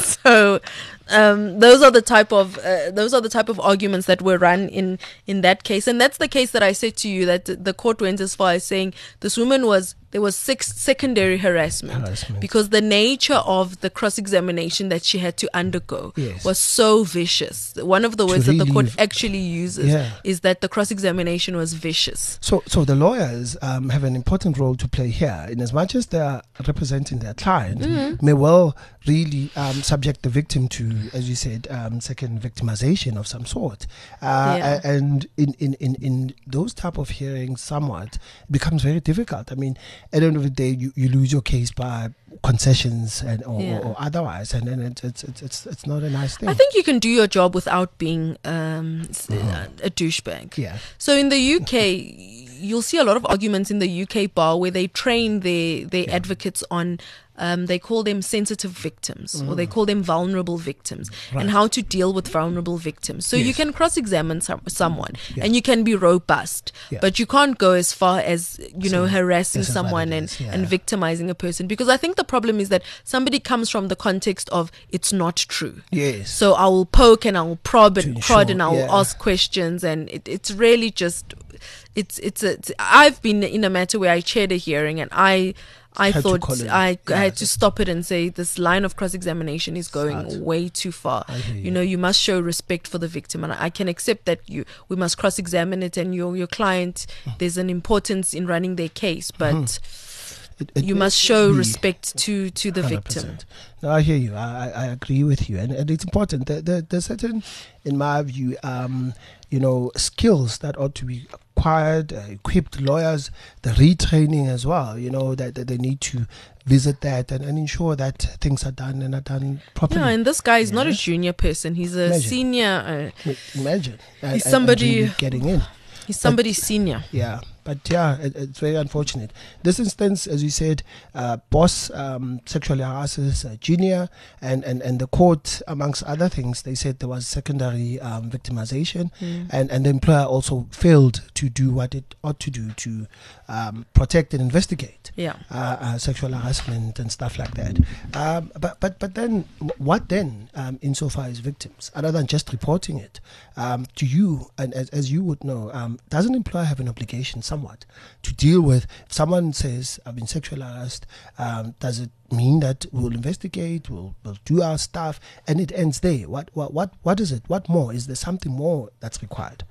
So um, those are the type of uh, those are the type of arguments that were run in in that case, and that's the case that I said to you that the court went as far as saying this woman was there was six secondary harassment, Harassment. because the nature of the cross examination that she had to undergo Yes. was so vicious. One of the words that the court relieve- actually uses Yeah. is that the cross examination was vicious. So, so the lawyers um, have an important role to play here, in as much as they are representing their client, Mm-hmm. may well really um, subject the victim to, as you said, um, second victimization of some sort. Uh, Yeah. a- And in, in, in, in those type of hearings, somewhat it becomes very difficult. I mean, at the end of the day, you, you lose your case by concessions and or, Yeah. or, or otherwise, and then it, it's it's it's it's not a nice thing. I think you can do your job without being um, s- a douchebag. Yeah. So in the U K, you'll see a lot of arguments in the U K bar where they train their their advocates on. Um, they call them sensitive victims, or they call them vulnerable victims, Right. and how to deal with vulnerable victims. So you Yes. can cross-examine some, someone, Yeah. and you can be robust, Yeah. but you can't go as far as you know So harassing this is what someone it and, is, yeah. and victimizing a person. Because I think the problem is that somebody comes from the context of it's not true. Yes. So I will poke and I will probe To and ensure, prod and I will yeah. ask questions, and it, it's really just it's it's a it's, I've been in a matter where I chaired a hearing and I I Had to thought call it. I, Yeah, I had to that's- stop it and say this line of cross examination is going Sad. way too far. I hear You you. know, you must show respect for the victim, and I, I can accept that you we must cross examine it, and your your client Hmm. there's an importance in running their case, but It- it- you must it- show we- respect to to the one hundred victim. percent. No, I hear you. I, I I agree with you, and, and it's important. There, there, there's certain, in my view, um, you know, skills that ought to be acquired, uh, equipped lawyers, the retraining as well. You know that, that they need to visit that and, and ensure that things are done and are done properly. Yeah, and this guy is not a Yeah. junior person. He's a Imagine. senior. Uh, Imagine and- He's and- and somebody- really getting in. he's somebody senior. Yeah, but yeah, it, it's very unfortunate. This instance, as you said, uh, boss um, sexually harasses a junior, and, and, and the court, amongst other things, they said there was secondary um, victimization, and, and the employer also failed to do what it ought to do to um, protect and investigate Yeah. uh, uh, sexual harassment and stuff like that. Um, but but but then, wh- what then, um, insofar as victims, other than just reporting it, um, to you, and as, as you would know, um, does an employer have an obligation somewhat to deal with? If someone says, I've been sexually harassed, um, does it mean that we'll investigate, we'll, we'll do our stuff, and it ends there? What, what, what, what is it? What more? Is there something more that's required?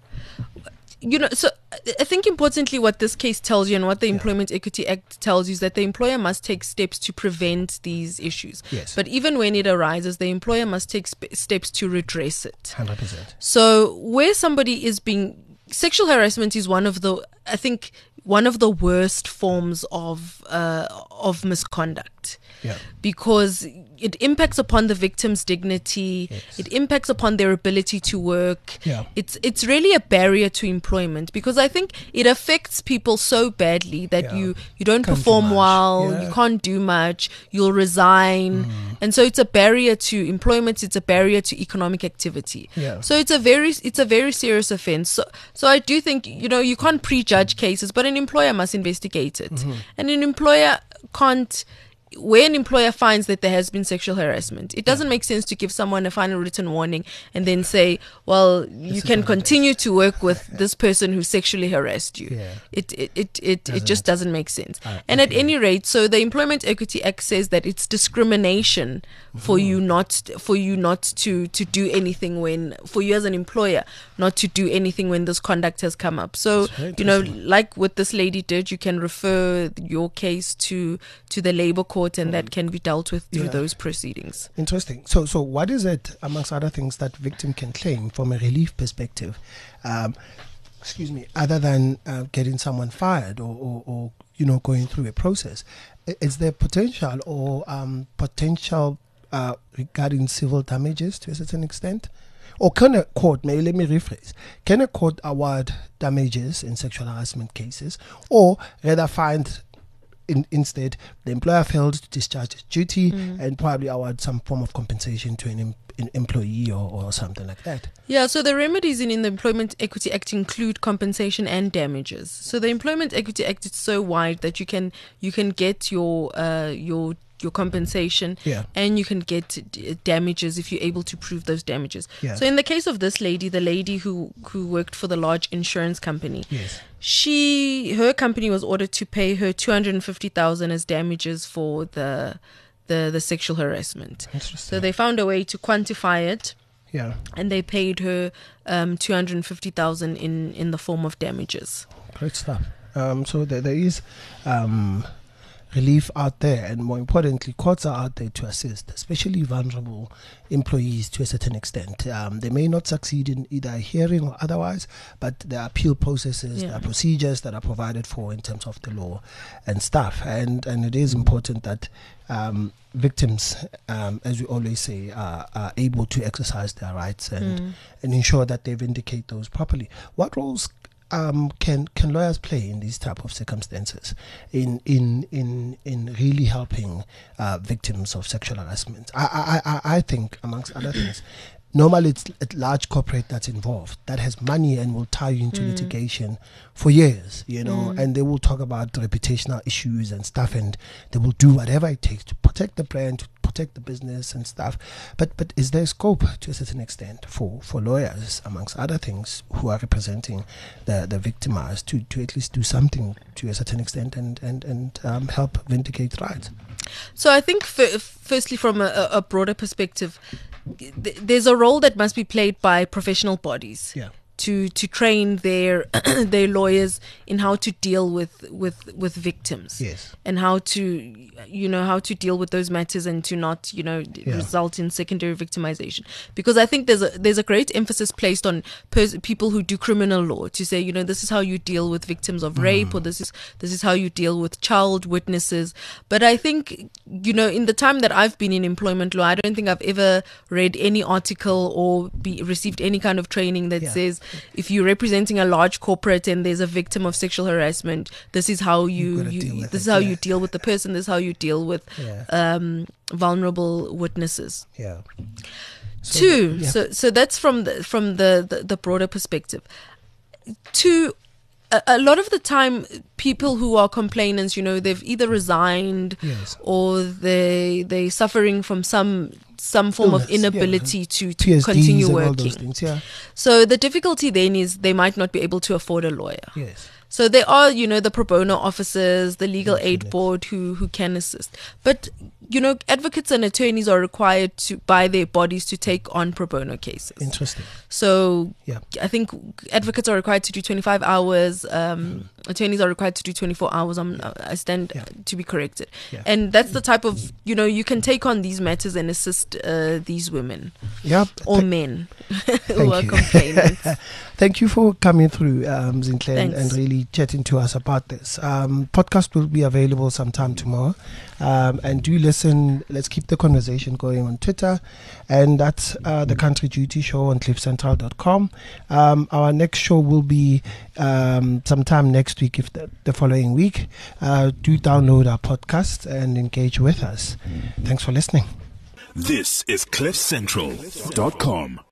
You know, so I- I think importantly what this case tells you and what the Yeah. Employment Equity Act tells you is that the employer must take steps to prevent these issues. Yes. But even when it arises, the employer must take sp- steps to redress it. one hundred percent. So where somebody is being sexual harassment is one of the I think, one of the worst forms of uh, of misconduct. Yeah. Because it impacts upon the victim's dignity. Yes. It impacts upon their ability to work. Yeah. It's it's really a barrier to employment, because I think it affects people so badly that Yeah. you, you don't Can't do perform much. well, Yeah. you can't do much, you'll resign. Mm. And so it's a barrier to employment, it's a barrier to economic activity. Yeah. So it's a very it's a very serious offense. So so I do think, you know, you can't prejudge cases, but an employer must investigate it. Mm-hmm. And an employer can't, where an employer finds that there has been sexual harassment, it doesn't make sense to give someone a final written warning and then say, well, you is can what it continue to work with this person who sexually harassed you. Yeah. It it it it, it just doesn't make sense. I And at agree. any rate, so the Employment Equity Act says that it's discrimination for you not for you not to to do anything when, for you as an employer not to do anything when this conduct has come up. So, That's very you know, interesting. like what this lady did, you can refer your case to to the labor court, and that can be dealt with through Yeah. those proceedings. Interesting. So, so what is it, amongst other things, that victim can claim from a relief perspective? Um, excuse me. Other than uh, getting someone fired or, or, or you know going through a process, I- is there potential or um, potential uh, regarding civil damages to a certain extent? Or can a court, maybe let me rephrase, can a court award damages in sexual harassment cases, or rather find in, instead the employer failed to discharge its duty and probably award some form of compensation to an, em- an employee or, or something like that? Yeah, so the remedies in, in the Employment Equity Act include compensation and damages. So the Employment Equity Act is so wide that you can you can get your uh, your your compensation, Yeah. and you can get d- damages if you're able to prove those damages. Yeah. So in the case of this lady, the lady who who worked for the large insurance company, Yes. she her company was ordered to pay her two hundred fifty thousand as damages for the the the sexual harassment. Interesting. So they found a way to quantify it, Yeah. and they paid her um, two hundred fifty thousand in in the form of damages. Great stuff. Um, so there, there is um, relief out there, and more importantly, courts are out there to assist, especially vulnerable employees to a certain extent. Um, they may not succeed in either a hearing or otherwise, but there are appeal processes, Yeah. there are procedures that are provided for in terms of the law and stuff. And, and it is important that um, victims, um, as we always say, are, are able to exercise their rights and, and ensure that they vindicate those properly. What roles Um, can can lawyers play in these type of circumstances in in in in really helping uh, victims of sexual harassment? I I I, I think, amongst other things, normally it's a large corporate that's involved that has money and will tie you into litigation for years, you know, and they will talk about reputational issues and stuff, and they will do whatever it takes to protect the brand, to protect the business and stuff. But but is there scope to a certain extent for, for lawyers, amongst other things, who are representing the, the victimized to, to at least do something to a certain extent and, and, and um, help vindicate rights? So I think, f- firstly, from a, a broader perspective, th- there's a role that must be played by professional bodies. Yeah. To, to train their their lawyers in how to deal with, with, with victims. Yes. And how to, you know, how to deal with those matters and to not, you know, d- Yeah. result in secondary victimization. Because I think there's a there's a great emphasis placed on pers- people who do criminal law to say, you know, this is how you deal with victims of rape, or this is this is how you deal with child witnesses. But I think, you know, in the time that I've been in employment law, I don't think I've ever read any article or be received any kind of training that Yeah. says, if you're representing a large corporate and there's a victim of sexual harassment, this is how you, gotta you, deal with this it, is how yeah. you deal with the person, this is how you deal with Yeah. um, vulnerable witnesses. Yeah. So Two, the- yeah. so so that's from the from the, the, the broader perspective. Two, a, a lot of the time, people who are complainants, you know, they've either resigned Yes. or they they suffering from some some form Illness, of yeah. inability to, to P S Ds continue and working. all those things, yeah. So the difficulty then is they might not be able to afford a lawyer. Yes. So there are, you know, the pro bono officers, the legal Yes, aid yes. board who, who can assist. But, you know, advocates and attorneys are required to, by their bodies, to take on pro bono cases. Interesting. So Yeah. I think advocates are required to do twenty-five hours. Um, attorneys are required to do twenty-four hours. I'm, I stand Yeah. to be corrected. Yeah. And that's the type of, you know, you can take on these matters and assist uh, these women Yeah. or th- men. Thank welcome, you. Plainlands. Thank you for coming through, um, Zinhle, and, Thanks. and really chatting to us about this. Um, podcast will be available sometime tomorrow. Um, and do listen. Let's keep the conversation going on Twitter. And that's uh, the Country Duty Show on cliff central dot com. Um, our next show will be um, sometime next week, if the, the following week. Uh, do download our podcast and engage with us. Thanks for listening. This is cliff central dot com.